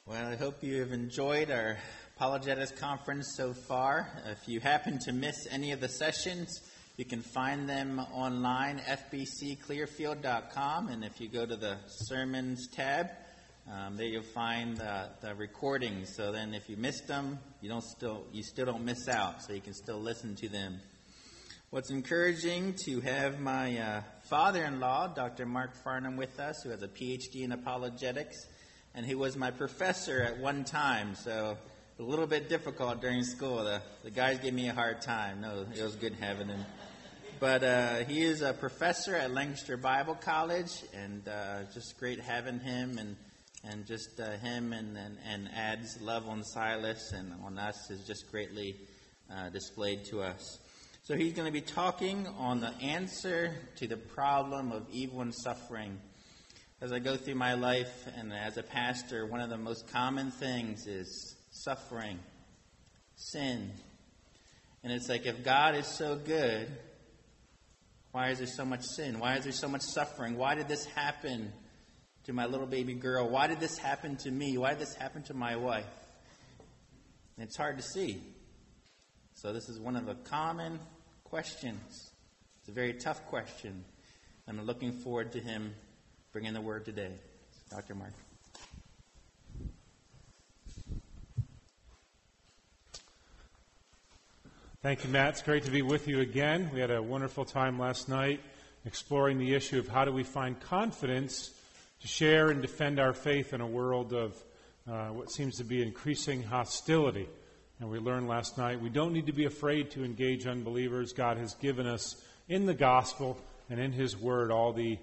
Well, I hope you have enjoyed our Apologetics Conference so far. If you happen to miss any of the sessions, you can find them online, fbcclearfield.com, and if you go to the Sermons tab, there you'll find the recordings. So then if you missed them, you still don't miss out, so you can still listen to them. What's encouraging to have my father-in-law, Dr. Mark Farnham, with us, who has a PhD in apologetics, and he was my professor at one time, so a little bit difficult during school. The guys give me a hard time. No, it was good having him. But he is a professor at Lancaster Bible College, and just great having him, and just him and Ad's love on Silas and on us is just greatly displayed to us. So he's going to be talking on the answer to the problem of evil and suffering. As I go through my life and as a pastor, one of the most common things is suffering, sin. And it's like, if God is so good, why is there so much sin? Why is there so much suffering? Why did this happen to my little baby girl? Why did this happen to me? Why did this happen to my wife? And it's hard to see. So this is one of the common questions. It's a very tough question. I'm looking forward to him bringing the word today. Dr. Mark. Thank you, Matt. It's great to be with you again. We had a wonderful time last night exploring the issue of how do we find confidence to share and defend our faith in a world of what seems to be increasing hostility. And we learned last night we don't need to be afraid to engage unbelievers. God has given us in the gospel and in His Word all the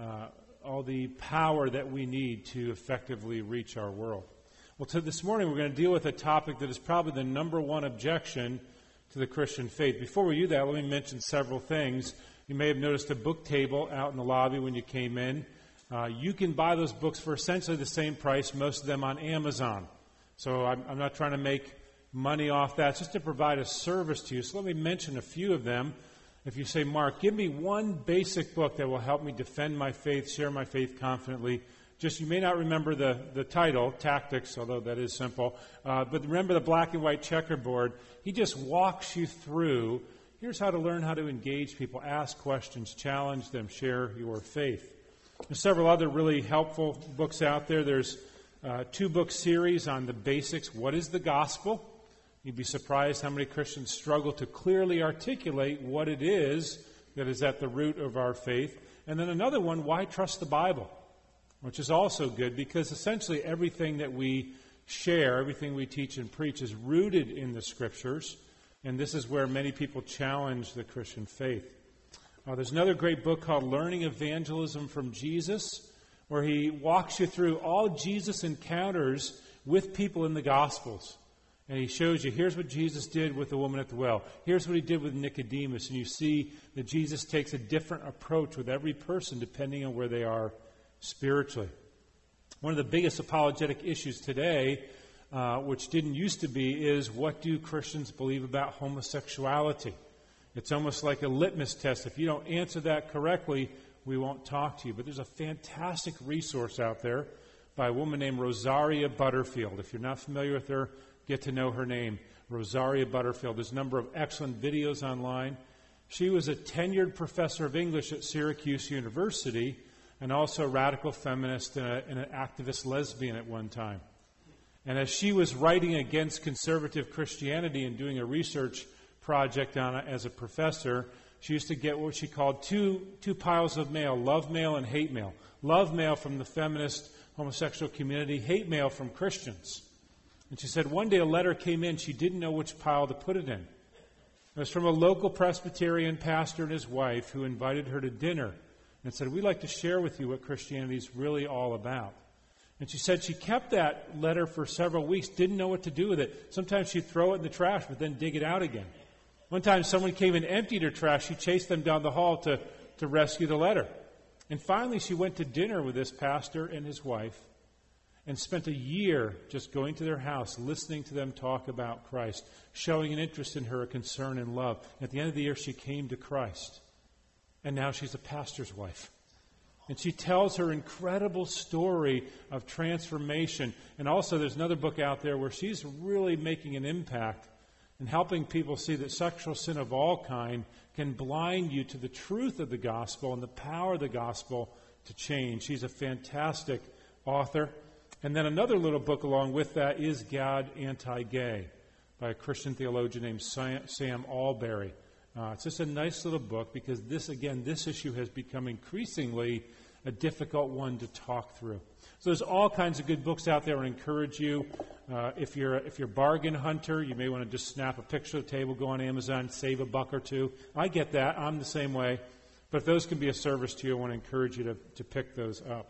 power that we need to effectively reach our world. Well, this morning we're going to deal with a topic that is probably the number one objection to the Christian faith. Before we do that, let me mention several things. You may have noticed a book table out in the lobby when you came in. You can buy those books for essentially the same price, most of them on Amazon. So I'm not trying to make money off that, it's just to provide a service to you. So let me mention a few of them. If you say, Mark, give me one basic book that will help me defend my faith, share my faith confidently. Just, you may not remember the title, Tactics, although that is simple. But remember the black and white checkerboard. He just walks you through, here's how to learn how to engage people, ask questions, challenge them, share your faith. There's several other really helpful books out there. There's a 2-book series on the basics. What is the gospel? You'd be surprised how many Christians struggle to clearly articulate what it is that is at the root of our faith. And then another one, Why Trust the Bible? Which is also good because essentially everything that we share, everything we teach and preach is rooted in the Scriptures. And this is where many people challenge the Christian faith. There's another great book called Learning Evangelism from Jesus, where he walks you through all Jesus encounters with people in the Gospels. And he shows you, here's what Jesus did with the woman at the well. Here's what he did with Nicodemus. And you see that Jesus takes a different approach with every person depending on where they are spiritually. One of the biggest apologetic issues today, which didn't used to be, is what do Christians believe about homosexuality? It's almost like a litmus test. If you don't answer that correctly, we won't talk to you. But there's a fantastic resource out there by a woman named Rosaria Butterfield. If you're not familiar with her, get to know her name, Rosaria Butterfield. There's a number of excellent videos online. She was a tenured professor of English at Syracuse University and also a radical feminist and an activist lesbian at one time. And as she was writing against conservative Christianity and doing a research project on it as a professor, she used to get what she called two piles of mail, love mail and hate mail. Love mail from the feminist homosexual community, hate mail from Christians. And she said one day a letter came in, she didn't know which pile to put it in. It was from a local Presbyterian pastor and his wife who invited her to dinner and said, we'd like to share with you what Christianity is really all about. And she said she kept that letter for several weeks, didn't know what to do with it. Sometimes she'd throw it in the trash, but then dig it out again. One time someone came and emptied her trash. She chased them down the hall to rescue the letter. And finally she went to dinner with this pastor and his wife and spent a year just going to their house, listening to them talk about Christ, showing an interest in her, a concern and love. At the end of the year, she came to Christ. And now she's a pastor's wife. And she tells her incredible story of transformation. And also there's another book out there where she's really making an impact and helping people see that sexual sin of all kind can blind you to the truth of the gospel and the power of the gospel to change. She's a fantastic author. And then another little book along with that is God Anti-Gay by a Christian theologian named Sam Allberry. It's just a nice little book because this issue has become increasingly a difficult one to talk through. So there's all kinds of good books out there. I encourage you, if you're a bargain hunter, you may want to just snap a picture of the table, go on Amazon, save $1 or $2. I get that. I'm the same way. But if those can be a service to you, I want to encourage you to pick those up.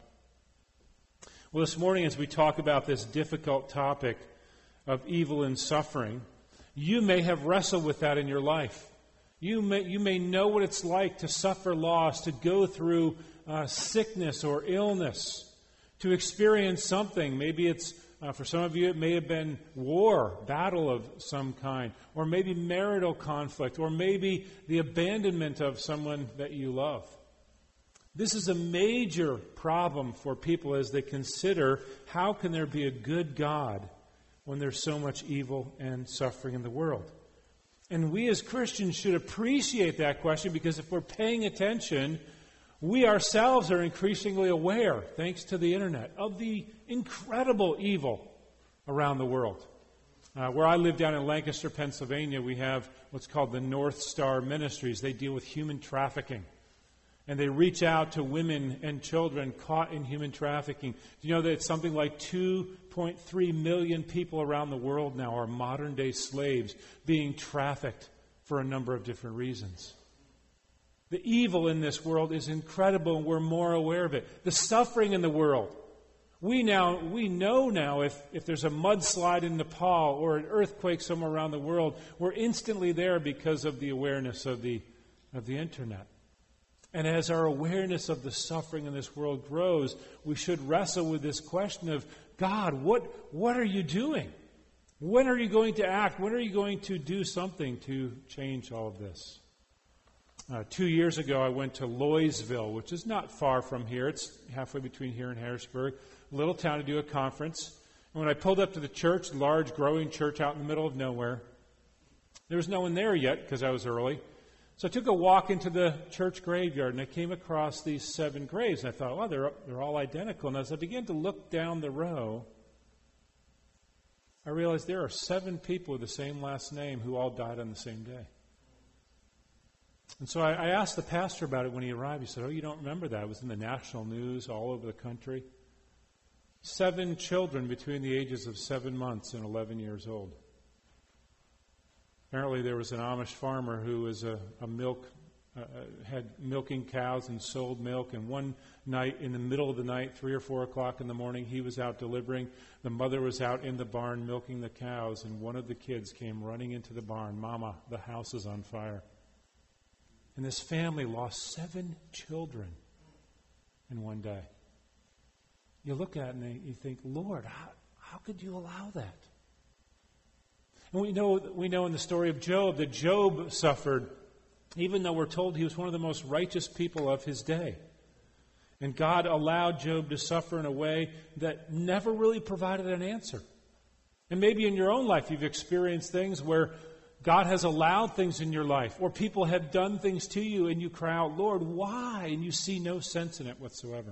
Well, this morning as we talk about this difficult topic of evil and suffering, you may have wrestled with that in your life. You may know what it's like to suffer loss, to go through sickness or illness, to experience something. Maybe it's, for some of you, it may have been war, battle of some kind, or maybe marital conflict, or maybe the abandonment of someone that you love. This is a major problem for people as they consider how can there be a good God when there's so much evil and suffering in the world. And we as Christians should appreciate that question because if we're paying attention, we ourselves are increasingly aware, thanks to the internet, of the incredible evil around the world. Where I live down in Lancaster, Pennsylvania, we have what's called the North Star Ministries. They deal with human trafficking. And they reach out to women and children caught in human trafficking. Do you know that it's something like 2.3 million people around the world now are modern-day slaves being trafficked for a number of different reasons? The evil in this world is incredible, and we're more aware of it. The suffering in the world. We know now if there's a mudslide in Nepal or an earthquake somewhere around the world, we're instantly there because of the awareness of the internet. And as our awareness of the suffering in this world grows, we should wrestle with this question of, God, what are you doing? When are you going to act? When are you going to do something to change all of this? 2 years ago, I went to Loysville, which is not far from here. It's halfway between here and Harrisburg, a little town, to do a conference. And when I pulled up to the church, large, growing church out in the middle of nowhere, there was no one there yet because I was early. So I took a walk into the church graveyard, and I came across these 7 graves. And I thought, well, they're all identical. And as I began to look down the row, I realized there are 7 people with the same last name who all died on the same day. And so I asked the pastor about it when he arrived. He said, oh, you don't remember that? It was in the national news all over the country. 7 children between the ages of 7 months and 11 years old. Apparently there was an Amish farmer who was had milking cows and sold milk. And one night, in the middle of the night, 3 or 4 o'clock in the morning, he was out delivering. The mother was out in the barn milking the cows, and one of the kids came running into the barn. Mama, the house is on fire. And this family lost 7 children in one day. You look at it and you think, Lord, how could you allow that? And we know in the story of Job that Job suffered, even though we're told he was one of the most righteous people of his day. And God allowed Job to suffer in a way that never really provided an answer. And maybe in your own life you've experienced things where God has allowed things in your life, or people have done things to you and you cry out, Lord, why? And you see no sense in it whatsoever.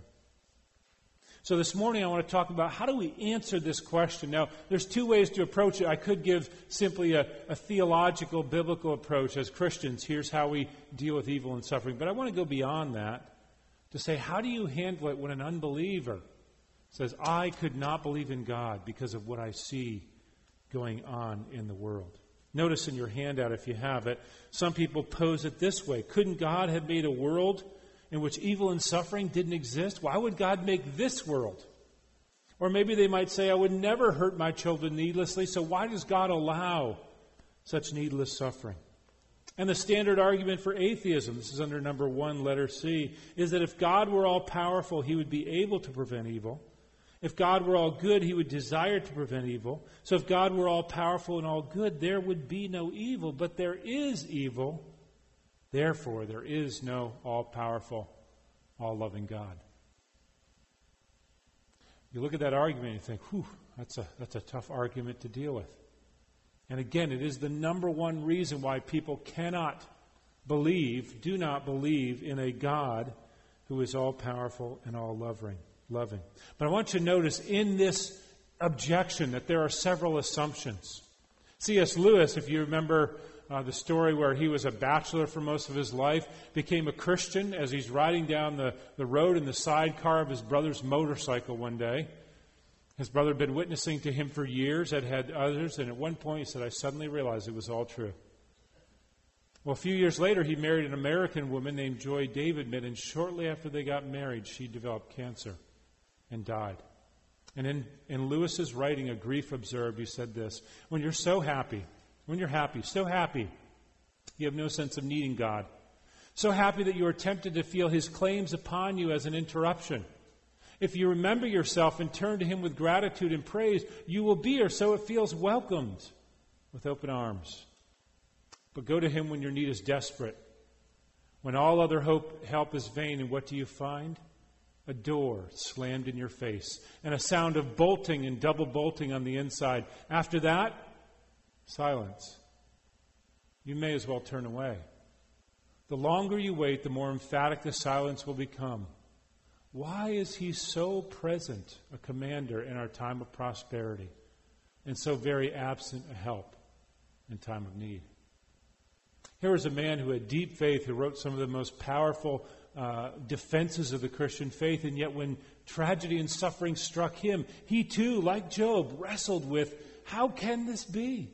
So this morning I want to talk about how do we answer this question. Now, there's 2 ways to approach it. I could give simply a theological, biblical approach as Christians. Here's how we deal with evil and suffering. But I want to go beyond that to say, how do you handle it when an unbeliever says, I could not believe in God because of what I see going on in the world? Notice in your handout, if you have it, some people pose it this way. Couldn't God have made a world in which evil and suffering didn't exist? Why would God make this world? Or maybe they might say, I would never hurt my children needlessly, so why does God allow such needless suffering? And the standard argument for atheism, this is under number 1, letter C, is that if God were all powerful, he would be able to prevent evil. If God were all good, he would desire to prevent evil. So if God were all powerful and all good, there would be no evil. But there is evil. Therefore, there is no all-powerful, all-loving God. You look at that argument and you think, whew, that's a tough argument to deal with. And again, it is the number one reason why people do not believe in a God who is all-powerful and all-loving. But I want you to notice in this objection that there are several assumptions. C.S. Lewis, if you remember the story where he was a bachelor for most of his life, became a Christian as he's riding down the road in the sidecar of his brother's motorcycle one day. His brother had been witnessing to him for years, had others, and at one point he said, I suddenly realized it was all true. Well, a few years later, he married an American woman named Joy Davidman, and shortly after they got married, she developed cancer and died. And in Lewis's writing, A Grief Observed, he said this, when you're so happy, so happy, you have no sense of needing God. So happy that you are tempted to feel His claims upon you as an interruption. If you remember yourself and turn to Him with gratitude and praise, you will be, or so it feels, welcomed with open arms. But go to Him when your need is desperate, when all other help is vain, and what do you find? A door slammed in your face, and a sound of bolting and double bolting on the inside. After that, silence. You may as well turn away. The longer you wait, the more emphatic the silence will become. Why is He so present, a commander, in our time of prosperity, and so very absent a help in time of need? Here was a man who had deep faith, who wrote some of the most powerful defenses of the Christian faith, and yet when tragedy and suffering struck him, he too, like Job, wrestled with, how can this be?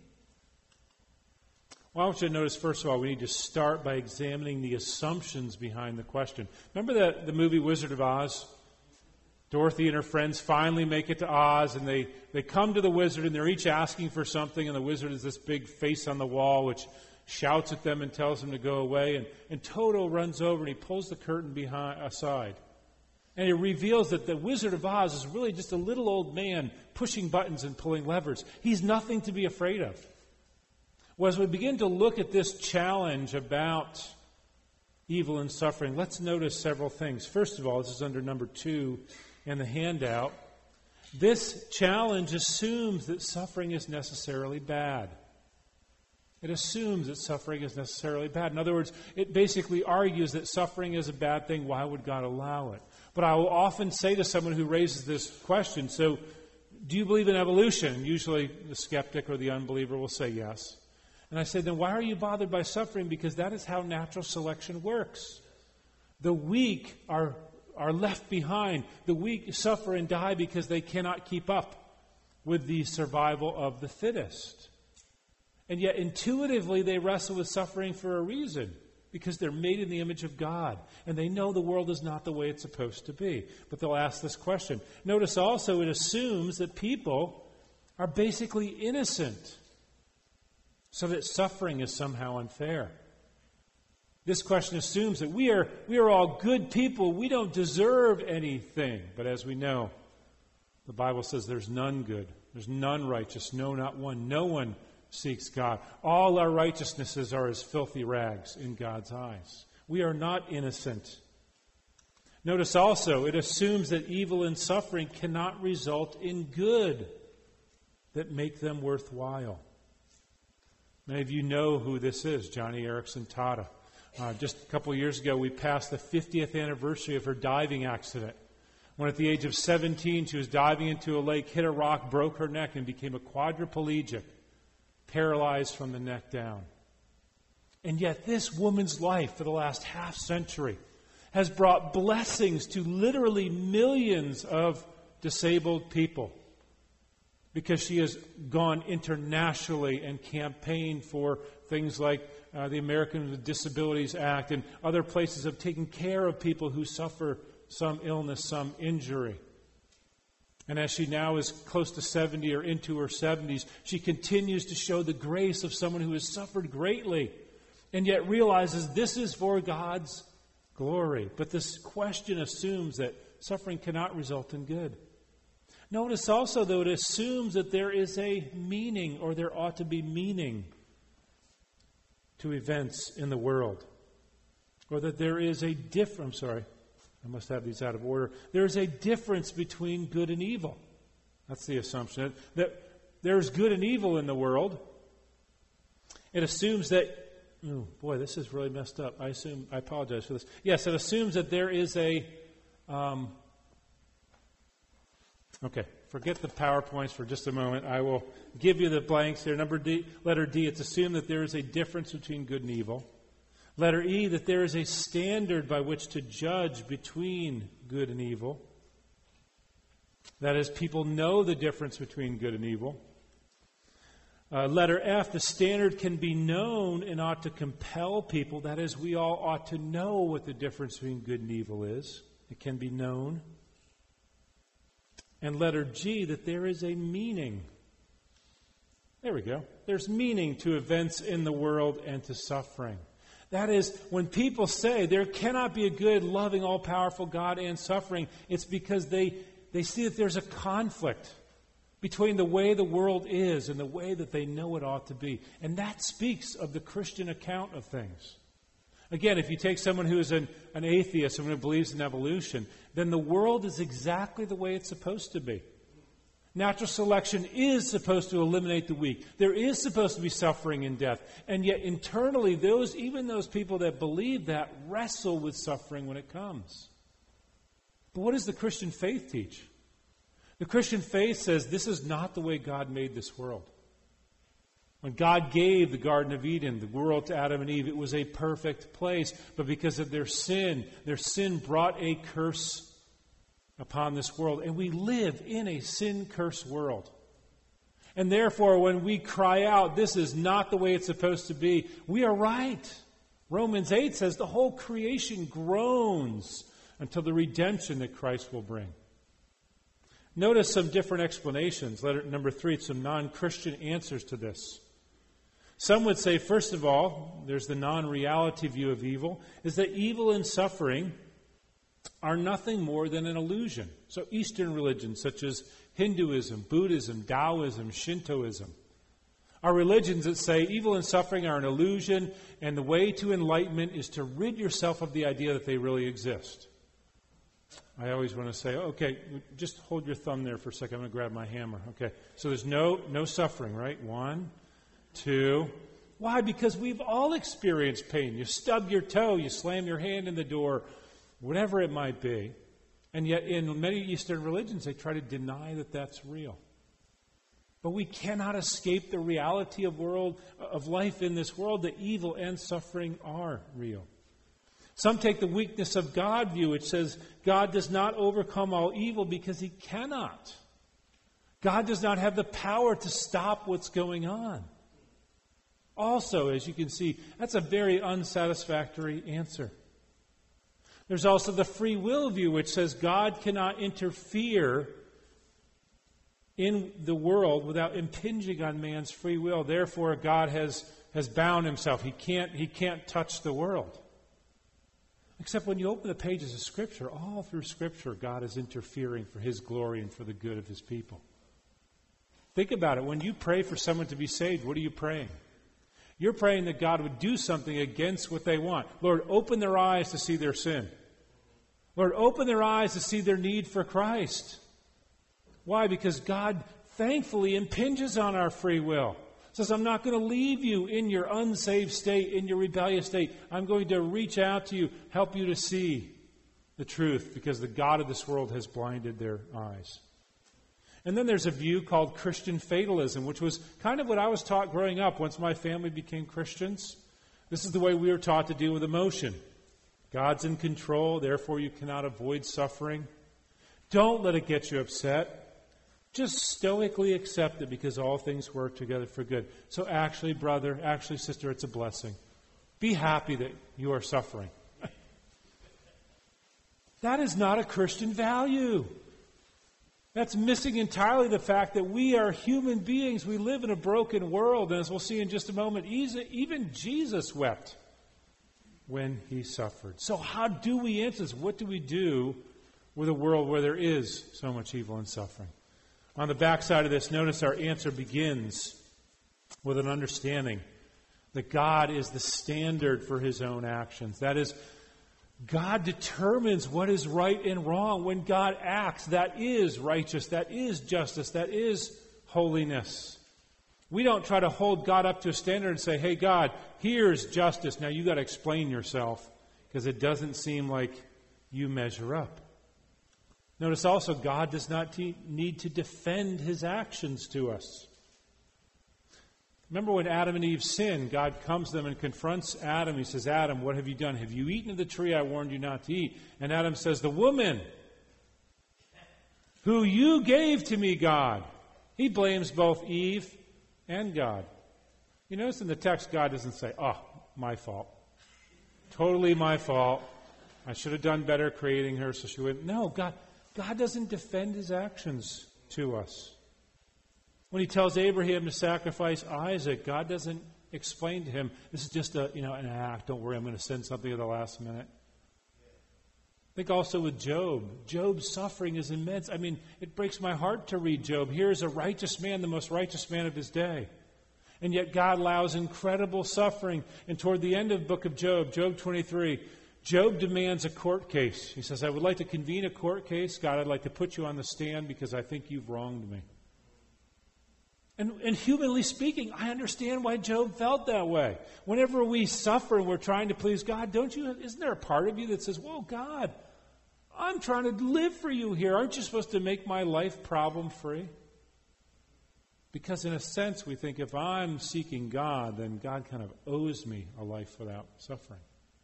Well, I want you to notice, first of all, we need to start by examining the assumptions behind the question. Remember the movie Wizard of Oz? Dorothy and her friends finally make it to Oz, and they come to the wizard, and they're each asking for something, and the wizard is this big face on the wall, which shouts at them and tells them to go away. And Toto runs over, and he pulls the curtain aside. And he reveals that the Wizard of Oz is really just a little old man pushing buttons and pulling levers. He's nothing to be afraid of. Well, as we begin to look at this challenge about evil and suffering, let's notice several things. First of all, this is under number 2 in the handout. This challenge assumes that suffering is necessarily bad. It assumes that suffering is necessarily bad. In other words, it basically argues that suffering is a bad thing. Why would God allow it? But I will often say to someone who raises this question, so do you believe in evolution? And usually the skeptic or the unbeliever will say yes. And I say, then why are you bothered by suffering? Because that is how natural selection works. The weak are left behind. The weak suffer and die because they cannot keep up with the survival of the fittest. And yet intuitively they wrestle with suffering for a reason, because they're made in the image of God, and they know the world is not the way it's supposed to be. But they'll ask this question. Notice also it assumes that people are basically innocent, so that suffering is somehow unfair. This question assumes that we are all good people. We don't deserve anything. But as we know, the Bible says there's none good. There's none righteous. No, not one. No one seeks God. All our righteousnesses are as filthy rags in God's eyes. We are not innocent. Notice also, it assumes that evil and suffering cannot result in good that make them worthwhile. Many of you know who this is, Johnny Erickson Tada. Just a couple of years ago, we passed the 50th anniversary of her diving accident, when at the age of 17, she was diving into a lake, hit a rock, broke her neck, and became a quadriplegic, paralyzed from the neck down. And yet this woman's life for the last half century has brought blessings to literally millions of disabled people, because she has gone internationally and campaigned for things like the Americans with Disabilities Act and other places of taking care of people who suffer some illness, some injury. And as she now is close to 70 or into her 70s, she continues to show the grace of someone who has suffered greatly and yet realizes this is for God's glory. But this question assumes that suffering cannot result in good. Notice also, though, it assumes that there is a meaning, or there ought to be meaning, to events in the world. Or that there is a I must have these out of order. There is a difference between good and evil. That's the assumption. That there's good and evil in the world. It assumes that, oh boy, this is really messed up. I apologize for this. Yes, it assumes that there is a, okay, forget the PowerPoints for just a moment. I will give you the blanks here. Letter D, it's assumed that there is a difference between good and evil. Letter E, that there is a standard by which to judge between good and evil. That is, people know the difference between good and evil. Letter F, the standard can be known and ought to compel people. That is, we all ought to know what the difference between good and evil is. It can be known. And letter G, that there is a meaning. There we go. There's meaning to events in the world and to suffering. That is, when people say there cannot be a good, loving, all-powerful God and suffering, it's because they see that there's a conflict between the way the world is and the way that they know it ought to be. And that speaks of the Christian account of things. Again, if you take someone who is an atheist, someone who believes in evolution, then the world is exactly the way it's supposed to be. Natural selection is supposed to eliminate the weak. There is supposed to be suffering and death. And yet internally, even those people that believe that wrestle with suffering when it comes. But what does the Christian faith teach? The Christian faith says this is not the way God made this world. When God gave the Garden of Eden, the world to Adam and Eve, it was a perfect place. But because of their sin brought a curse upon this world. And we live in a sin-cursed world. And therefore, when we cry out, this is not the way it's supposed to be, we are right. Romans 8 says the whole creation groans until the redemption that Christ will bring. Notice some different explanations. Letter number 3, some non-Christian answers to this. Some would say, first of all, there's the non-reality view of evil, is that evil and suffering are nothing more than an illusion. So Eastern religions such as Hinduism, Buddhism, Taoism, Shintoism are religions that say evil and suffering are an illusion, and the way to enlightenment is to rid yourself of the idea that they really exist. I always want to say, okay, just hold your thumb there for a second. I'm going to grab my hammer. Okay, so there's no suffering, right? 1, 2. Why? Because we've all experienced pain. You stub your toe, you slam your hand in the door, whatever it might be. And yet in many Eastern religions, they try to deny that that's real. But we cannot escape the reality of life in this world, that evil and suffering are real. Some take the weakness of God view, which says God does not overcome all evil because he cannot. God does not have the power to stop what's going on. Also, as you can see, that's a very unsatisfactory answer. There's also the free will view, which says God cannot interfere in the world without impinging on man's free will. Therefore, God has bound himself. He can't touch the world. Except when you open the pages of Scripture, all through Scripture, God is interfering for his glory and for the good of his people. Think about it. When you pray for someone to be saved, what are you praying? You're praying that God would do something against what they want. Lord, open their eyes to see their sin. Lord, open their eyes to see their need for Christ. Why? Because God thankfully impinges on our free will. Says, I'm not going to leave you in your unsaved state, in your rebellious state. I'm going to reach out to you, help you to see the truth, because the God of this world has blinded their eyes. And then there's a view called Christian fatalism, which was kind of what I was taught growing up once my family became Christians. This is the way we were taught to deal with emotion. God's in control, therefore you cannot avoid suffering. Don't let it get you upset. Just stoically accept it because all things work together for good. So actually, brother, actually, sister, it's a blessing. Be happy that you are suffering. That is not a Christian value. That's missing entirely the fact that we are human beings. We live in a broken world. And as we'll see in just a moment, even Jesus wept when he suffered. So how do we answer this? What do we do with a world where there is so much evil and suffering? On the backside of this, notice our answer begins with an understanding that God is the standard for his own actions. That is, God determines what is right and wrong. When God acts, that is righteous, that is justice, that is holiness. We don't try to hold God up to a standard and say, hey, God, here's justice. Now you got to explain yourself because it doesn't seem like you measure up. Notice also, God does not need to defend his actions to us. Remember when Adam and Eve sinned, God comes to them and confronts Adam. He says, Adam, what have you done? Have you eaten of the tree I warned you not to eat? And Adam says, the woman who you gave to me, God. He blames both Eve and God. You notice in the text, God doesn't say, oh, my fault. Totally my fault. I should have done better creating her so she wouldn't. No, God doesn't defend his actions to us. When he tells Abraham to sacrifice Isaac, God doesn't explain to him, this is just an act. Don't worry, I'm going to send something at the last minute. Think also with Job. Job's suffering is immense. I mean, it breaks my heart to read Job. Here's a righteous man, the most righteous man of his day. And yet God allows incredible suffering. And toward the end of the book of Job, Job 23, Job demands a court case. He says, I would like to convene a court case. God, I'd like to put you on the stand because I think you've wronged me. And humanly speaking, I understand why Job felt that way. Whenever we suffer and we're trying to please God, isn't there a part of you that says, whoa, God, I'm trying to live for you here. Aren't you supposed to make my life problem-free? Because in a sense, we think if I'm seeking God, then God kind of owes me a life without suffering.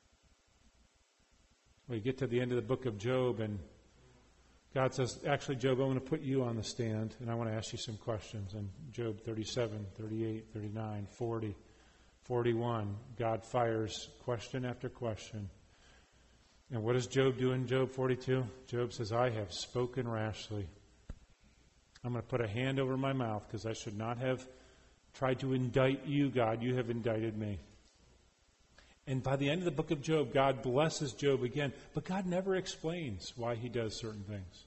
We get to the end of the book of Job, and God says, actually, Job, I'm going to put you on the stand, and I want to ask you some questions. And Job 37, 38, 39, 40, 41, God fires question after question. And what does Job do in Job 42? Job says, I have spoken rashly. I'm going to put a hand over my mouth because I should not have tried to indict you, God. You have indicted me. And by the end of the book of Job, God blesses Job again. But God never explains why he does certain things.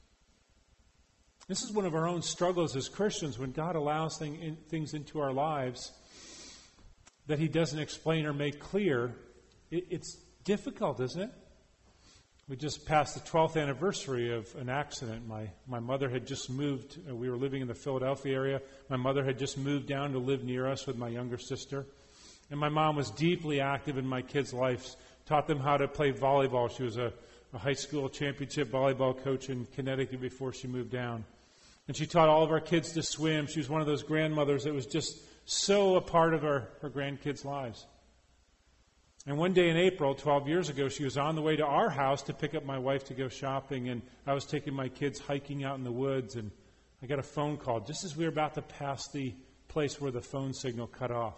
This is one of our own struggles as Christians when God allows things into our lives that he doesn't explain or make clear. It's difficult, isn't it? We just passed the 12th anniversary of an accident. My mother had just moved. We were living in the Philadelphia area. My mother had just moved down to live near us with my younger sister. And my mom was deeply active in my kids' lives, taught them how to play volleyball. She was a high school championship volleyball coach in Connecticut before she moved down. And she taught all of our kids to swim. She was one of those grandmothers that was just so a part of her grandkids' lives. And one day in April, 12 years ago, she was on the way to our house to pick up my wife to go shopping. And I was taking my kids hiking out in the woods. And I got a phone call just as we were about to pass the place where the phone signal cut off.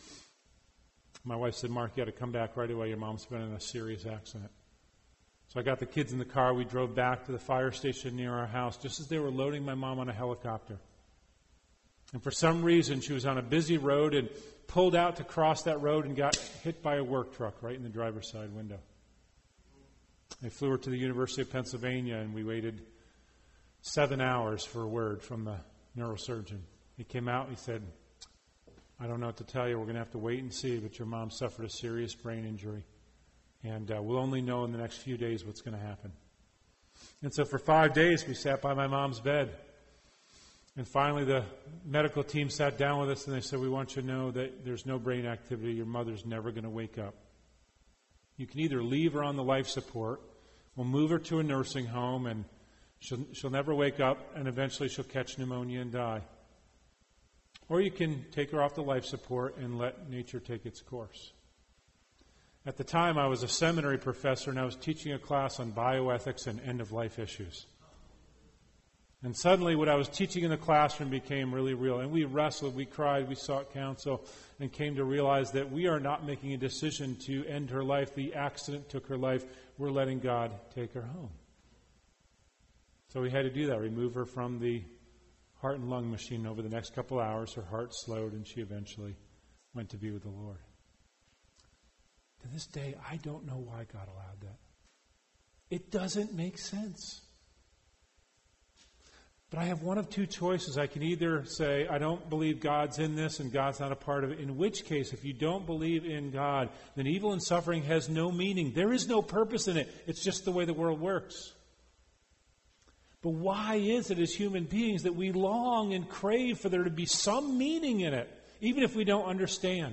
My wife said, Mark, you got to come back right away. Your mom's been in a serious accident. So I got the kids in the car. We drove back to the fire station near our house just as they were loading my mom on a helicopter. And for some reason, she was on a busy road and pulled out to cross that road and got hit by a work truck right in the driver's side window. They flew her to the University of Pennsylvania, and we waited 7 hours for a word from the neurosurgeon. He came out and he said, I don't know what to tell you. We're going to have to wait and see, but your mom suffered a serious brain injury. And we'll only know in the next few days what's going to happen. And so for 5 days, we sat by my mom's bed. And finally, the medical team sat down with us, and they said, we want you to know that there's no brain activity. Your mother's never going to wake up. You can either leave her on the life support, we'll move her to a nursing home, and she'll never wake up, and eventually she'll catch pneumonia and die. Or you can take her off the life support and let nature take its course. At the time, I was a seminary professor, and I was teaching a class on bioethics and end-of-life issues. And suddenly, what I was teaching in the classroom became really real. And we wrestled, we cried, we sought counsel, and came to realize that we are not making a decision to end her life. The accident took her life. We're letting God take her home. So we had to do that, remove her from the heart and lung machine. Over the next couple hours, her heart slowed, and she eventually went to be with the Lord. To this day, I don't know why God allowed that. It doesn't make sense. But I have one of two choices. I can either say, I don't believe God's in this and God's not a part of it. In which case, if you don't believe in God, then evil and suffering has no meaning. There is no purpose in it. It's just the way the world works. But why is it as human beings that we long and crave for there to be some meaning in it, even if we don't understand?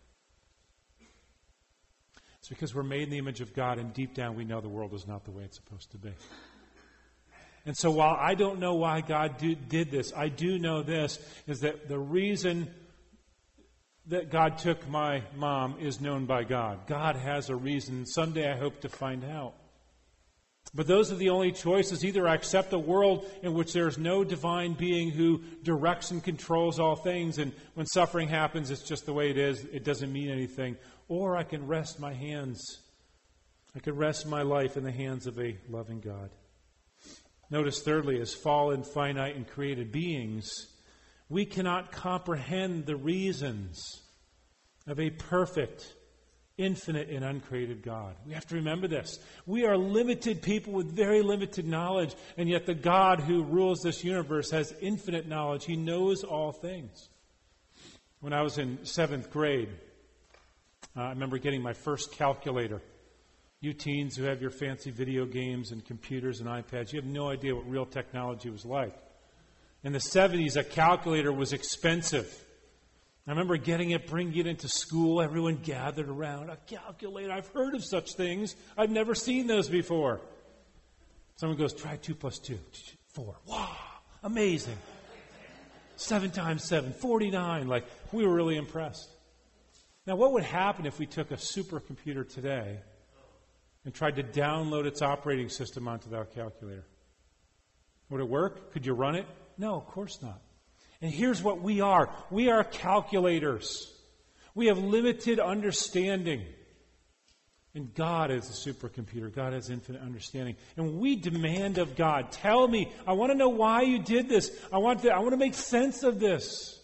It's because we're made in the image of God, and deep down we know the world is not the way it's supposed to be. And so while I don't know why God did this, I do know this, is that the reason that God took my mom is known by God. God has a reason. Someday I hope to find out. But those are the only choices. Either I accept a world in which there's no divine being who directs and controls all things, and when suffering happens, it's just the way it is. It doesn't mean anything. Or I can rest my hands. I can rest my life in the hands of a loving God. Notice thirdly, as fallen, finite, and created beings, we cannot comprehend the reasons of a perfect, infinite, and uncreated God. We have to remember this. We are limited people with very limited knowledge, and yet the God who rules this universe has infinite knowledge. He knows all things. When I was in 7th grade, I remember getting my first calculator. You teens who have your fancy video games and computers and iPads, you have no idea what real technology was like. In the 70s, a calculator was expensive. I remember getting it, bringing it into school. Everyone gathered around. A calculator. I've heard of such things. I've never seen those before. Someone goes, try 2 plus 2. 4. Wow, amazing. 7 times 7, 49. Like, we were really impressed. Now, what would happen if we took a supercomputer today and tried to download its operating system onto that calculator? Would it work? Could you run it? No, of course not. And here's what we are. We are calculators. We have limited understanding. And God is a supercomputer. God has infinite understanding. And we demand of God, tell me, I want to know why you did this. I want to make sense of this.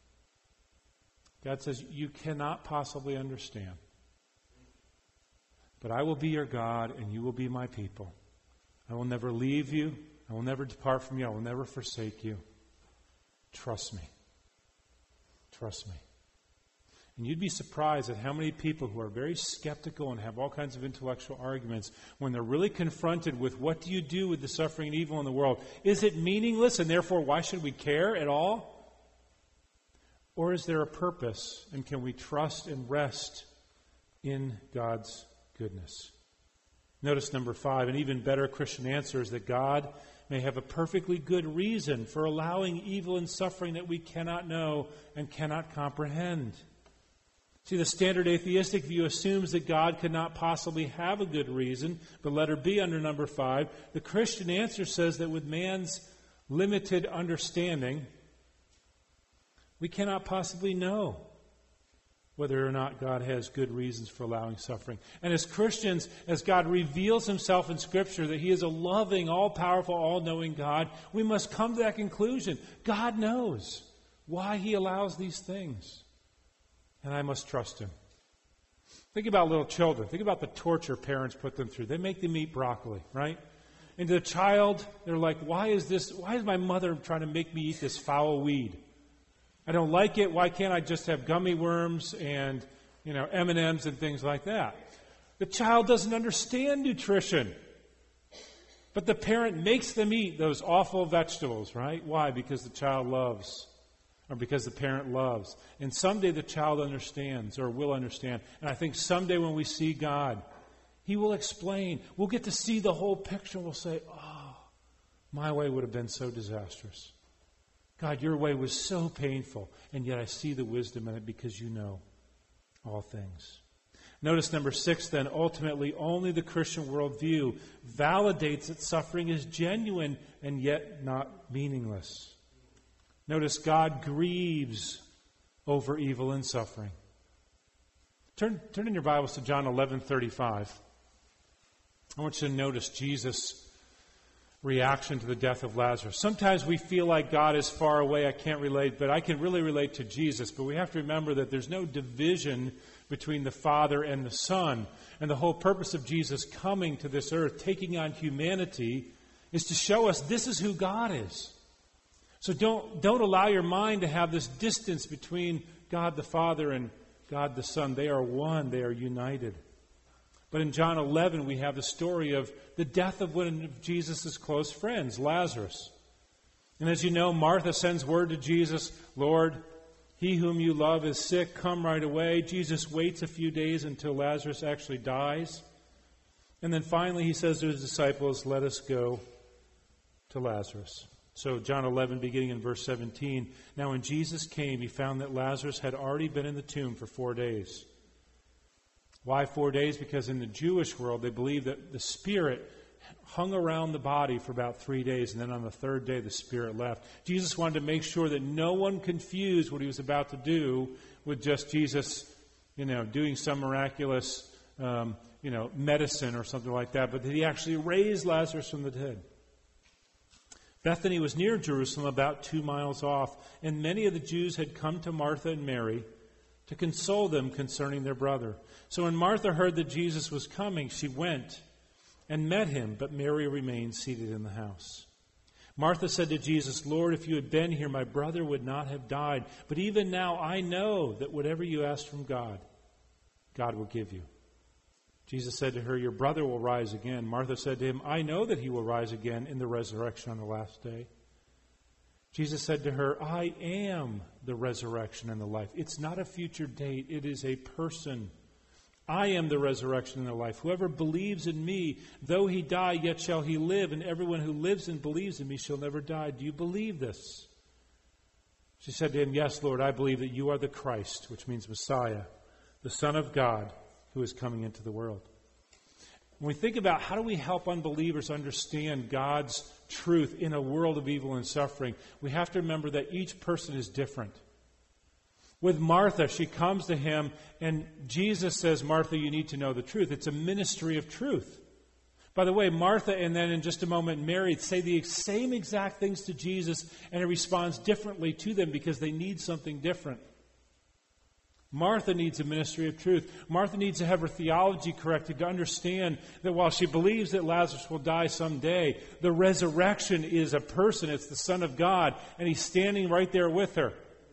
God says, you cannot possibly understand. But I will be your God, and you will be my people. I will never leave you. I will never depart from you. I will never forsake you. Trust me. Trust me. And you'd be surprised at how many people who are very skeptical and have all kinds of intellectual arguments, when they're really confronted with what do you do with the suffering and evil in the world? Is it meaningless, and therefore why should we care at all? Or is there a purpose, and can we trust and rest in God's goodness? Notice number 5, an even better Christian answer is that God may have a perfectly good reason for allowing evil and suffering that we cannot know and cannot comprehend. See, the standard atheistic view assumes that God could not possibly have a good reason, but letter B under number 5, the Christian answer says that with man's limited understanding, we cannot possibly know whether or not God has good reasons for allowing suffering. And as Christians, as God reveals himself in Scripture that he is a loving, all-powerful, all-knowing God, we must come to that conclusion. God knows why he allows these things. And I must trust him. Think about little children. Think about the torture parents put them through. They make them eat broccoli, right? And to the child, they're like, why is my mother trying to make me eat this foul weed? I don't like it. Why can't I just have gummy worms and, M&Ms and things like that? The child doesn't understand nutrition. But the parent makes them eat those awful vegetables, right? Why? Because the child loves. Or because the parent loves. And someday the child understands or will understand. And I think someday when we see God, he will explain. We'll get to see the whole picture. We'll say, oh, my way would have been so disastrous. God, your way was so painful, and yet I see the wisdom in it because you know all things. Notice number 6, then, ultimately, only the Christian worldview validates that suffering is genuine and yet not meaningless. Notice God grieves over evil and suffering. Turn in your Bibles to John 11:35. I want you to notice Jesus' reaction to the death of Lazarus. Sometimes we feel like God is far away, I can't relate, but I can really relate to Jesus. But we have to remember that there's no division between the Father and the Son. And the whole purpose of Jesus coming to this earth, taking on humanity, is to show us this is who God is. So don't allow your mind to have this distance between God the Father and God the Son. They are one. They are united. But in John 11, we have the story of the death of one of Jesus' close friends, Lazarus. And as you know, Martha sends word to Jesus, Lord, he whom you love is sick. Come right away. Jesus waits a few days until Lazarus actually dies. And then finally he says to his disciples, let us go to Lazarus. So John 11, beginning in verse 17. Now when Jesus came, he found that Lazarus had already been in the tomb for 4 days. Why 4 days? Because in the Jewish world, they believed that the spirit hung around the body for about 3 days, and then on the third day, the spirit left. Jesus wanted to make sure that no one confused what he was about to do with just Jesus, doing some miraculous, medicine or something like that, but that he actually raised Lazarus from the dead. Bethany was near Jerusalem, about 2 miles off, and many of the Jews had come to Martha and Mary to console them concerning their brother. So when Martha heard that Jesus was coming, she went and met him, but Mary remained seated in the house. Martha said to Jesus, Lord, if you had been here, my brother would not have died. But even now I know that whatever you ask from God, God will give you. Jesus said to her, your brother will rise again. Martha said to him, I know that he will rise again in the resurrection on the last day. Jesus said to her, I am the resurrection and the life. It's not a future date. It is a person. I am the resurrection and the life. Whoever believes in me, though he die, yet shall he live. And everyone who lives and believes in me shall never die. Do you believe this? She said to him, yes, Lord, I believe that you are the Christ, which means Messiah, the Son of God, who is coming into the world. When we think about how do we help unbelievers understand God's truth in a world of evil and suffering, we have to remember that each person is different. With Martha, she comes to him, and Jesus says, Martha, you need to know the truth. It's a ministry of truth. By the way, Martha and then in just a moment Mary say the same exact things to Jesus, and he responds differently to them because they need something different. Martha needs a ministry of truth. Martha needs to have her theology corrected to understand that while she believes that Lazarus will die someday, the resurrection is a person. It's the Son of God, and he's standing right there with her.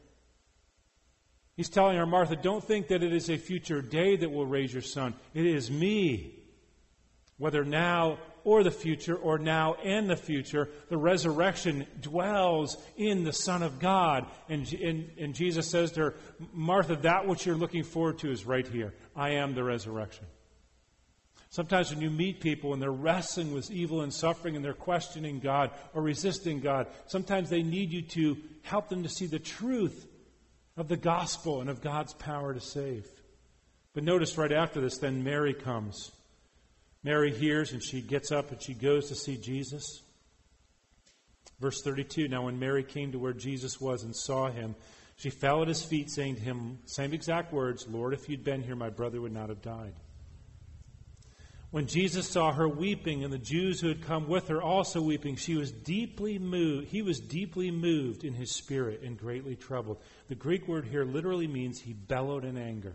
He's telling her, Martha, don't think that it is a future day that will raise your son. It is me. Whether now or the future, or now and the future, the resurrection dwells in the Son of God. And Jesus says to her, Martha, that which you're looking forward to is right here. I am the resurrection. Sometimes when you meet people and they're wrestling with evil and suffering and they're questioning God or resisting God, sometimes they need you to help them to see the truth of the gospel and of God's power to save. But notice right after this, then Mary comes. Mary hears and she gets up and she goes to see Jesus. Verse 32, now when Mary came to where Jesus was and saw him, she fell at his feet saying to him, same exact words, Lord, if you'd been here, my brother would not have died. When Jesus saw her weeping and the Jews who had come with her also weeping, he was deeply moved in his spirit and greatly troubled. The Greek word here literally means he bellowed in anger.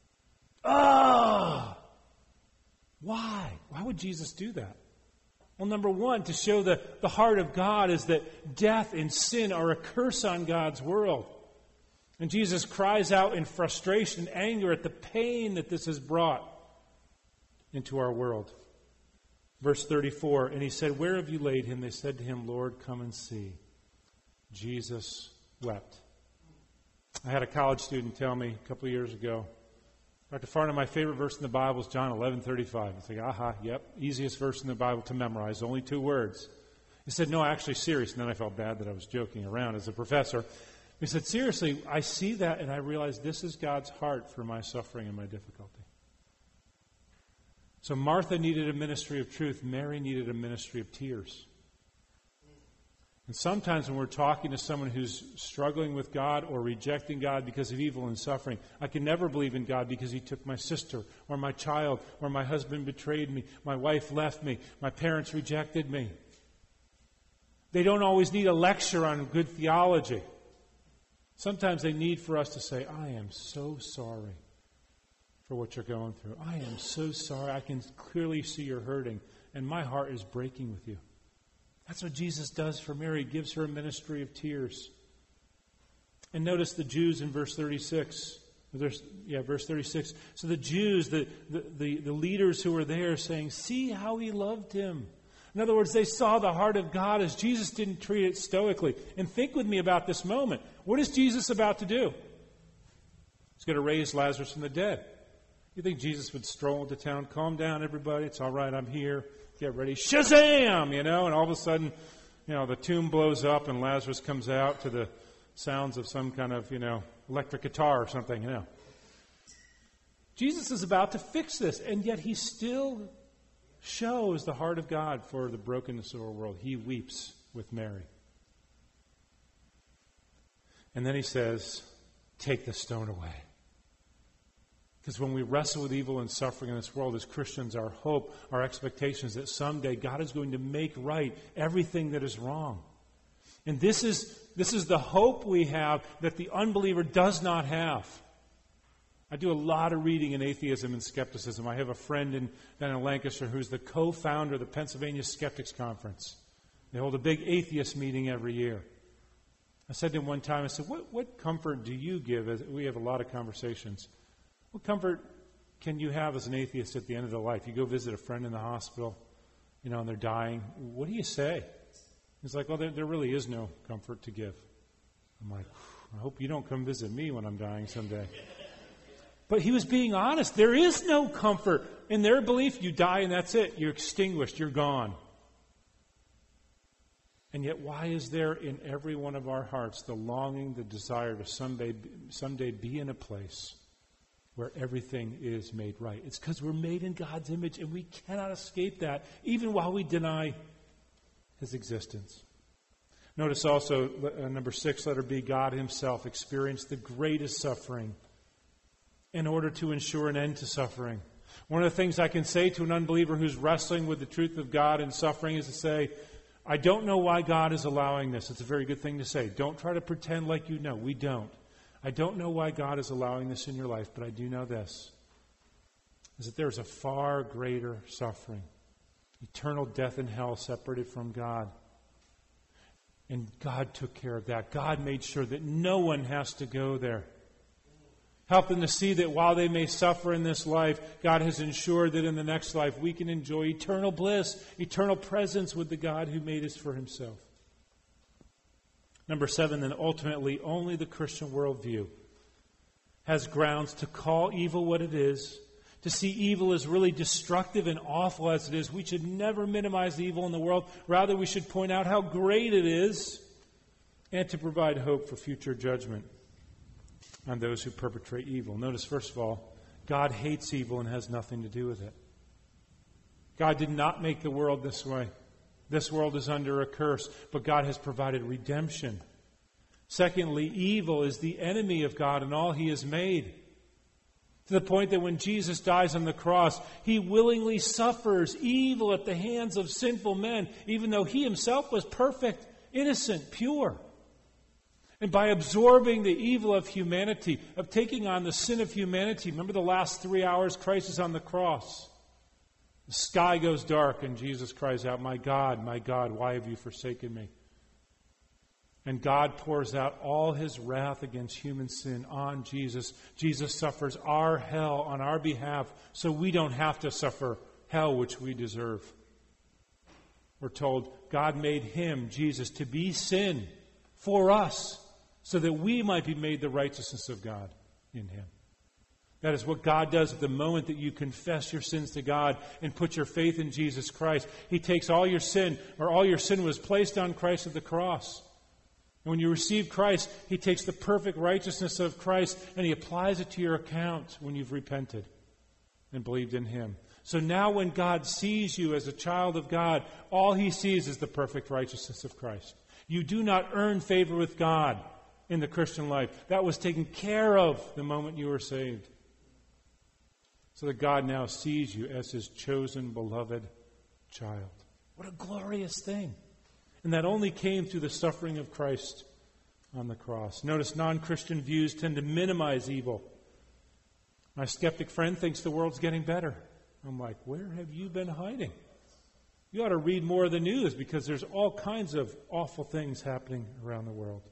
Ah! Why? Why would Jesus do that? Well, number one, to show the heart of God is that death and sin are a curse on God's world. And Jesus cries out in frustration and anger at the pain that this has brought into our world. Verse 34, and he said, where have you laid him? They said to him, Lord, come and see. Jesus wept. I had a college student tell me a couple of years ago, Dr. Farnham, my favorite verse in the Bible is John 11:35. It's like, yep, easiest verse in the Bible to memorize, only 2 words. He said, no, actually serious. And then I felt bad that I was joking around as a professor. He said, seriously, I see that and I realize this is God's heart for my suffering and my difficulty. So Martha needed a ministry of truth. Mary needed a ministry of tears. And sometimes when we're talking to someone who's struggling with God or rejecting God because of evil and suffering, I can never believe in God because he took my sister or my child or my husband betrayed me, my wife left me, my parents rejected me. They don't always need a lecture on good theology. Sometimes they need for us to say, I am so sorry for what you're going through. I am so sorry. I can clearly see you're hurting, and my heart is breaking with you. That's what Jesus does for Mary. He gives her a ministry of tears. And notice the Jews in verse 36. Verse 36. So the Jews, the leaders who were there saying, see how he loved him. In other words, they saw the heart of God as Jesus didn't treat it stoically. And think with me about this moment. What is Jesus about to do? He's going to raise Lazarus from the dead. You think Jesus would stroll into town, calm down everybody, it's all right, I'm here, get ready, Shazam! And all of a sudden, the tomb blows up and Lazarus comes out to the sounds of some kind of, electric guitar or something, Jesus is about to fix this, and yet he still shows the heart of God for the brokenness of our world. He weeps with Mary. And then he says, take the stone away. Because when we wrestle with evil and suffering in this world as Christians, our hope, our expectation is that someday God is going to make right everything that is wrong. And this is the hope we have that the unbeliever does not have. I do a lot of reading in atheism and skepticism. I have a friend down in Lancashire who's the co-founder of the Pennsylvania Skeptics Conference. They hold a big atheist meeting every year. I said to him one time, I said, what comfort do you give? We have a lot of conversations. What comfort can you have as an atheist at the end of their life? You go visit a friend in the hospital, and they're dying. What do you say? He's like, well, there really is no comfort to give. I'm like, I hope you don't come visit me when I'm dying someday. But he was being honest. There is no comfort. In their belief, you die and that's it. You're extinguished. You're gone. And yet, why is there in every one of our hearts the longing, the desire to someday be in a place where everything is made right? It's because we're made in God's image, and we cannot escape that, even while we deny His existence. Notice also, number 6, letter B, God Himself experienced the greatest suffering in order to ensure an end to suffering. One of the things I can say to an unbeliever who's wrestling with the truth of God and suffering is to say, I don't know why God is allowing this. It's a very good thing to say. Don't try to pretend like you know. We don't. I don't know why God is allowing this in your life, but I do know this, is that there's a far greater suffering, eternal death in hell separated from God. And God took care of that. God made sure that no one has to go there. Help them to see that while they may suffer in this life, God has ensured that in the next life we can enjoy eternal bliss, eternal presence with the God who made us for Himself. Number 7, then ultimately only the Christian worldview has grounds to call evil what it is, to see evil as really destructive and awful as it is. We should never minimize the evil in the world. Rather, we should point out how great it is and to provide hope for future judgment on those who perpetrate evil. Notice, first of all, God hates evil and has nothing to do with it. God did not make the world this way. This world is under a curse, but God has provided redemption. Secondly, evil is the enemy of God and all He has made. To the point that when Jesus dies on the cross, He willingly suffers evil at the hands of sinful men, even though He Himself was perfect, innocent, pure. And by absorbing the evil of humanity, of taking on the sin of humanity, remember the last 3 hours Christ is on the cross. The sky goes dark and Jesus cries out, my God, why have you forsaken me? And God pours out all His wrath against human sin on Jesus. Jesus suffers our hell on our behalf so we don't have to suffer hell which we deserve. We're told God made Him, Jesus, to be sin for us so that we might be made the righteousness of God in Him. That is what God does at the moment that you confess your sins to God and put your faith in Jesus Christ. He takes all your sin, or all your sin was placed on Christ at the cross. And when you receive Christ, He takes the perfect righteousness of Christ and He applies it to your account when you've repented and believed in Him. So now when God sees you as a child of God, all He sees is the perfect righteousness of Christ. You do not earn favor with God in the Christian life. That was taken care of the moment you were saved. So that God now sees you as His chosen, beloved child. What a glorious thing. And that only came through the suffering of Christ on the cross. Notice non-Christian views tend to minimize evil. My skeptic friend thinks the world's getting better. I'm like, where have you been hiding? You ought to read more of the news because there's all kinds of awful things happening around the world.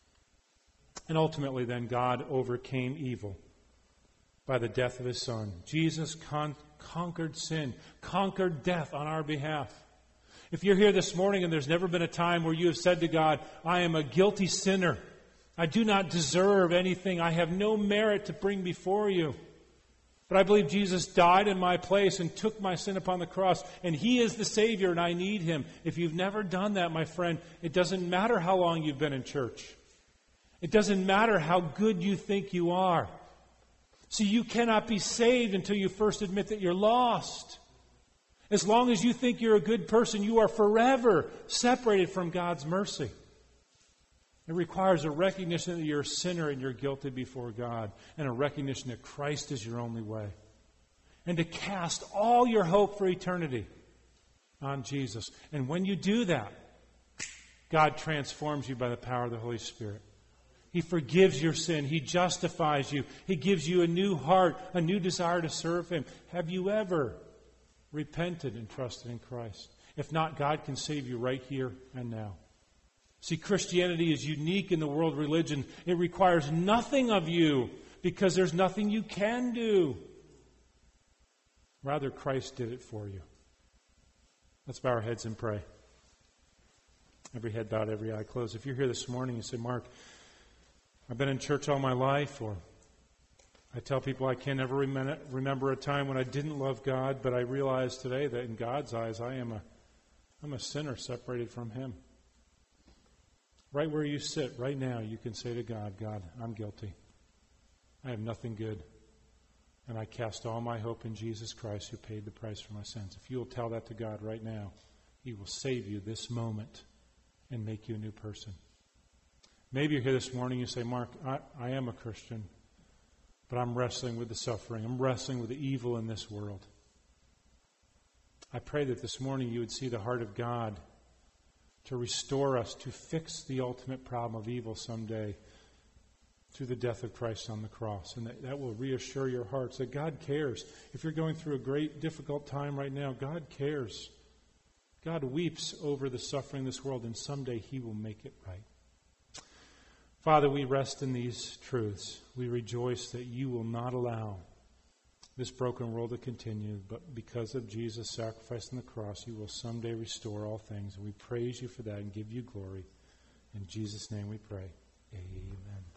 And ultimately then God overcame evil by the death of His Son. Jesus conquered sin, conquered death on our behalf. If you're here this morning and there's never been a time where you have said to God, I am a guilty sinner. I do not deserve anything. I have no merit to bring before you. But I believe Jesus died in my place and took my sin upon the cross. And He is the Savior and I need Him. If you've never done that, my friend, it doesn't matter how long you've been in church. It doesn't matter how good you think you are. See, you cannot be saved until you first admit that you're lost. As long as you think you're a good person, you are forever separated from God's mercy. It requires a recognition that you're a sinner and you're guilty before God, and a recognition that Christ is your only way. And to cast all your hope for eternity on Jesus. And when you do that, God transforms you by the power of the Holy Spirit. He forgives your sin. He justifies you. He gives you a new heart, a new desire to serve Him. Have you ever repented and trusted in Christ? If not, God can save you right here and now. See, Christianity is unique in the world religion. It requires nothing of you because there's nothing you can do. Rather, Christ did it for you. Let's bow our heads and pray. Every head bowed, every eye closed. If you're here this morning and say, Mark, I've been in church all my life, or I tell people I can never remember a time when I didn't love God, but I realize today that in God's eyes I'm a sinner separated from Him. Right where you sit, right now, you can say to God, God, I'm guilty. I have nothing good. And I cast all my hope in Jesus Christ who paid the price for my sins. If you will tell that to God right now, He will save you this moment and make you a new person. Maybe you're here this morning and you say, Mark, I am a Christian, but I'm wrestling with the suffering. I'm wrestling with the evil in this world. I pray that this morning you would see the heart of God to restore us, to fix the ultimate problem of evil someday through the death of Christ on the cross. And that will reassure your hearts that God cares. If you're going through a great, difficult time right now, God cares. God weeps over the suffering of this world, and someday He will make it right. Father, we rest in these truths. We rejoice that You will not allow this broken world to continue, but because of Jesus' sacrifice on the cross, You will someday restore all things. And we praise You for that and give You glory. In Jesus' name we pray. Amen.